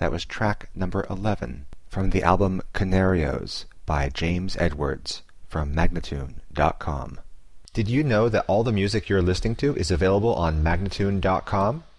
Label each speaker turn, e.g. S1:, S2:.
S1: That was track number 11 from the album Canarios by James Edwards from Magnatune.com. Did you know that all the music you're listening to is available on Magnatune.com?